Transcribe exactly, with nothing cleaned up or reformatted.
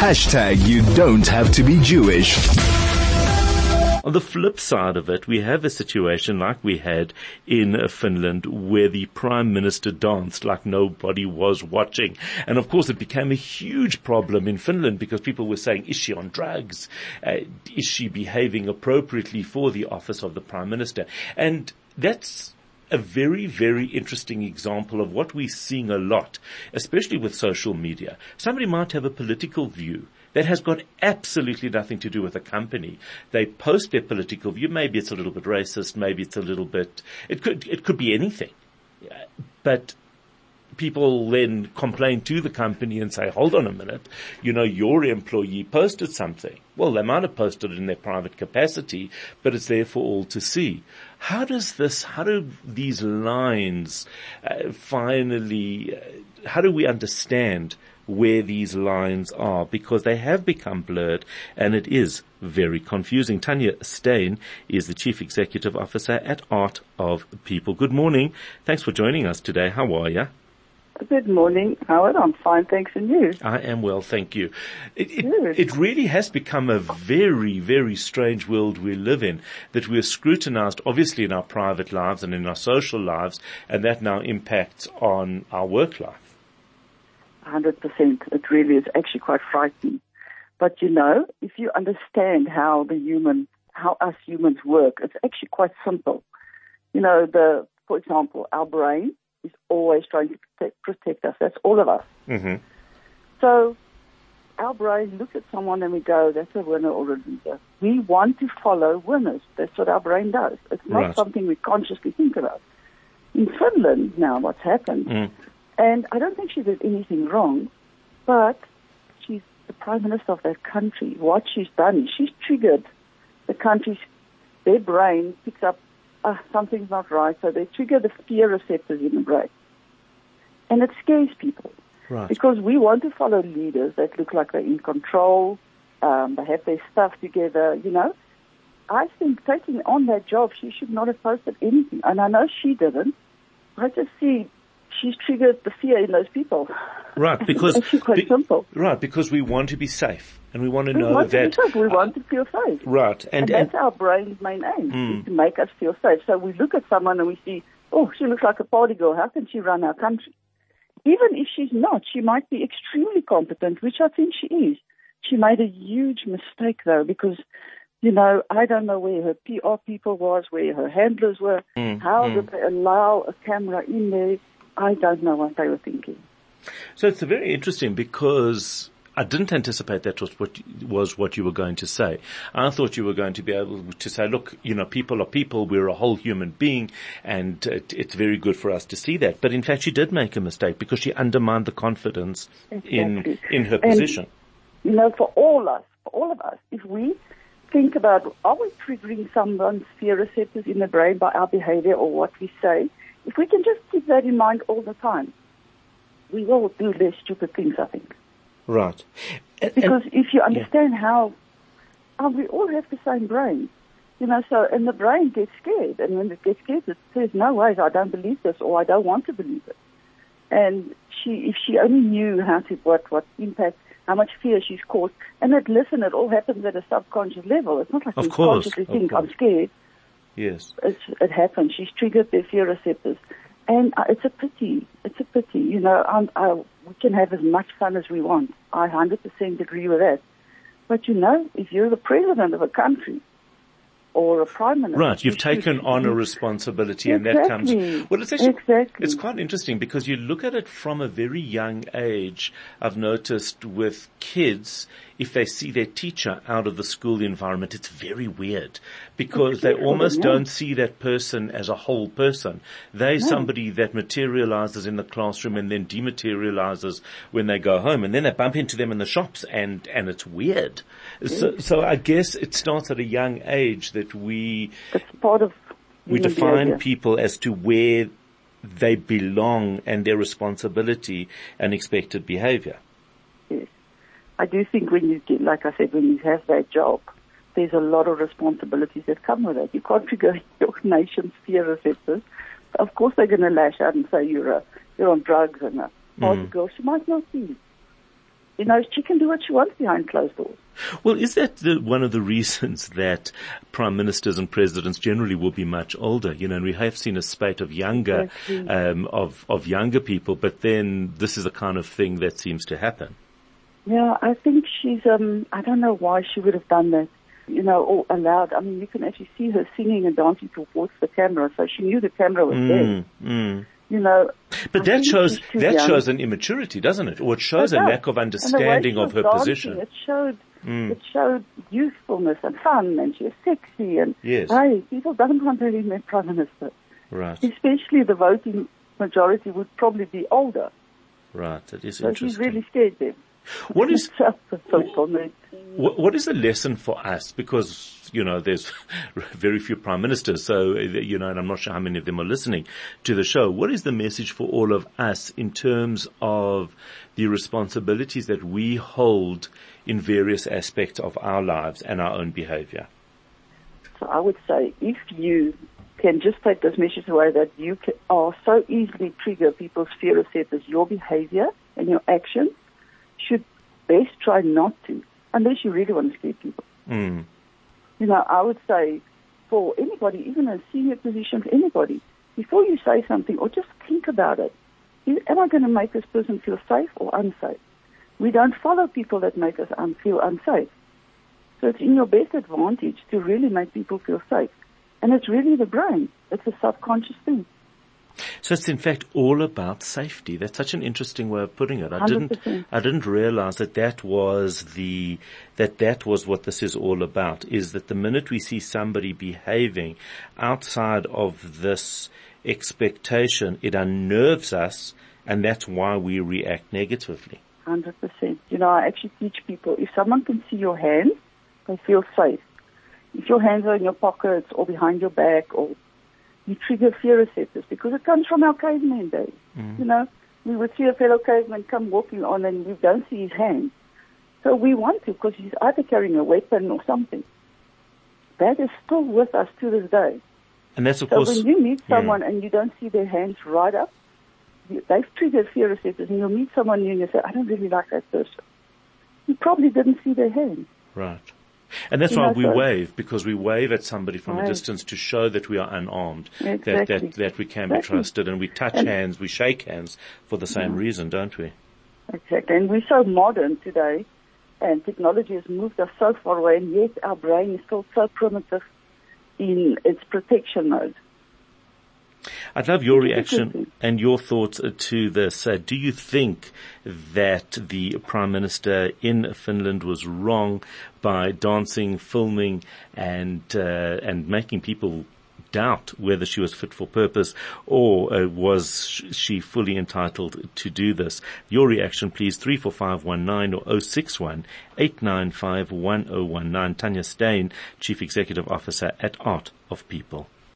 Hashtag you don't have to be Jewish. On the flip side of it, we have a situation like we had in uh, Finland where the Prime Minister danced like nobody was watching. And of course it became a huge problem in Finland because people were saying, is she on drugs? Uh, is she behaving appropriately for the office of the Prime Minister? And that's a very, very interesting example of what we're seeing a lot, especially with social media. Somebody might have a political view that has got absolutely nothing to do with the company. They post their political view. Maybe it's a little bit racist. Maybe it's a little bit, it could, it could be anything. But people then complain to the company and say, hold on a minute, you know, your employee posted something. Well, they might have posted it in their private capacity, but it's there for all to see. How does this, how do these lines uh, finally, uh, how do we understand where these lines are? Because they have become blurred and it is very confusing. Tanya Steyn is the Chief Executive Officer at Art of People. Good morning. Thanks for joining us today. How are you? Good morning, Howard. I'm fine, thanks, and you? I am well, thank you. It, it, it really has become a very, very strange world we live in, that we're scrutinized, obviously, in our private lives and in our social lives, and that now impacts on our work life. one hundred percent. It really is actually quite frightening. But, you know, if you understand how the human, how us humans work, it's actually quite simple. You know, the, for example, our brain is always trying to protect, protect us. That's all of us. Mm-hmm. So our brain looks at someone and we go, that's a winner or a loser. We want to follow winners. That's what our brain does. It's not Right. something we consciously think about. In Finland now, what's happened, Mm. and I don't think she did anything wrong, but she's the Prime Minister of that country. What she's done is she's triggered the country's, their brain picks up, ah, something's not right, so they trigger the fear receptors in the brain. And it scares people. Right. Because we want to follow leaders that look like they're in control, um, they have their stuff together, you know. I think taking on that job, she should not have posted anything. And I know she didn't. I just see she's triggered the fear in those people. Right, because it's actually quite be, simple. Right, because we want to be safe and we want to We know want that. to be safe. We want to feel safe. Right, and, And, that's and our brain's main aim, Mm. is to make us feel safe. So we look at someone and we see, oh, she looks like a party girl. How can she run our country? Even if she's not, she might be extremely competent, which I think she is. She made a huge mistake, though, because, you know, I don't know where her P R people was, where her handlers were. Mm, How mm. did they allow a camera in there? I don't know what they were thinking. So it's very interesting because I didn't anticipate that was what was what you were going to say. I thought you were going to be able to say, look, you know, people are people. We're a whole human being, and it, it's very good for us to see that. But in fact, she did make a mistake because she undermined the confidence Exactly. in in her And, position. You know, for all us, for all of us, if we think about, are we triggering someone's fear receptors in the brain by our behavior or what we say? If we can just keep that in mind all the time, we will do less stupid things, I think. Right. And, Because and, if you understand yeah. how, how we all have the same brain, you know, so, and the brain gets scared, and when it gets scared, it says, no ways, I don't believe this, or I don't want to believe it. And she, if she only knew how to, what, what impact, how much fear she's caused, and that, listen, it all happens at a subconscious level. It's not like Of we course, consciously of think, course. I'm scared. yes. It's, it happens. She's triggered their fear receptors. And uh, it's a pity. It's a pity. You know, um, uh, we can have as much fun as we want. I one hundred percent agree with that. But, you know, if you're the president of a country or a prime minister... Right, you've you taken should, on you, a responsibility exactly, and that comes... Well, it's actually, exactly. it's quite interesting because you look at it from a very young age. I've noticed with kids, if they see their teacher out of the school environment, it's very weird because they almost them, yeah. don't see that person as a whole person. They're No. somebody that materializes in the classroom and then dematerializes when they go home, and then they bump into them in the shops and, and it's weird. Yes. So, so I guess it starts at a young age that we, It's part of we human define behavior. people as to where they belong and their responsibility and expected behavior. Yes. I do think when you get, like I said, when you have that job, there's a lot of responsibilities that come with it. You can't trigger your nation's fear receptors. Of course they're going to lash out and say you're a, you're on drugs and a party Mm. girl. She might not be. You know, she can do what she wants behind closed doors. Well, is that the, one of the reasons that prime ministers and presidents generally will be much older? You know, and we have seen a spate of younger, Exactly. um, of, of younger people, but then this is the kind of thing that seems to happen. Yeah, I think she's, um, I don't know why she would have done that, you know, or allowed. I mean, you can actually see her singing and dancing towards the camera, so she knew the camera was there. Mm, mm. You know. But I that think shows, she's too that young. shows an immaturity, doesn't it? Or it shows It a does. lack of And the way understanding she of her was dancing, position. It showed, Mm. it showed youthfulness and fun, and she was sexy, and Yes. hey, people don't want to really make prime minister. Right, Especially the voting majority would probably be older. right. That is So interesting. she's really scared them. What is, So, so me. What, what is the lesson for us? Because, you know, there's very few prime ministers, so, you know, and I'm not sure how many of them are listening to the show. What is the message for all of us in terms of the responsibilities that we hold in various aspects of our lives and our own behavior? So I would say if you can just take this message away that you can, are so easily trigger people's fear receptors, your behavior and your actions should best try not to, unless you really want to scare people. Mm. You know, I would say for anybody, even a senior position, for anybody, before you say something or just think about it, is, am I going to make this person feel safe or unsafe? We don't follow people that make us un- feel unsafe. So it's in your best advantage to really make people feel safe. And it's really the brain. It's a subconscious thing. So it's in fact all about safety. That's such an interesting way of putting it. I didn't, one hundred percent. I didn't realize that that was the, that that was what this is all about, is that the minute we see somebody behaving outside of this expectation, it unnerves us, and that's why we react negatively. one hundred percent. You know, I actually teach people, if someone can see your hands, they feel safe. If your hands are in your pockets or behind your back, or you trigger fear receptors, because it comes from our caveman days. Mm. You know, we would see a fellow caveman come walking on and we don't see his hands. So we want to, because he's either carrying a weapon or something. That is still with us to this day. And that's of so course. when you meet someone yeah. and you don't see their hands right up, you, they've triggered fear receptors, and you'll meet someone new and you say, I don't really like that person. You probably didn't see their hands. Right. And that's You why know, we so- wave, because we wave at somebody from Right. a distance to show that we are unarmed, that, Exactly. that, that we can Exactly. be trusted, and we touch And- hands, we shake hands for the same Yeah. reason, don't we? Exactly. And we're so modern today, and technology has moved us so far away, and yet our brain is still so primitive in its protection mode. I'd love your It's reaction interesting. and your thoughts to this. Uh, do you think that the Prime Minister in Finland was wrong by dancing, filming, and uh, and making people doubt whether she was fit for purpose, or uh, was she fully entitled to do this? Your reaction, please, three four five one nine or zero six one, eight nine five, one zero one nine. Tanya Steyn, Chief Executive Officer at Art of People.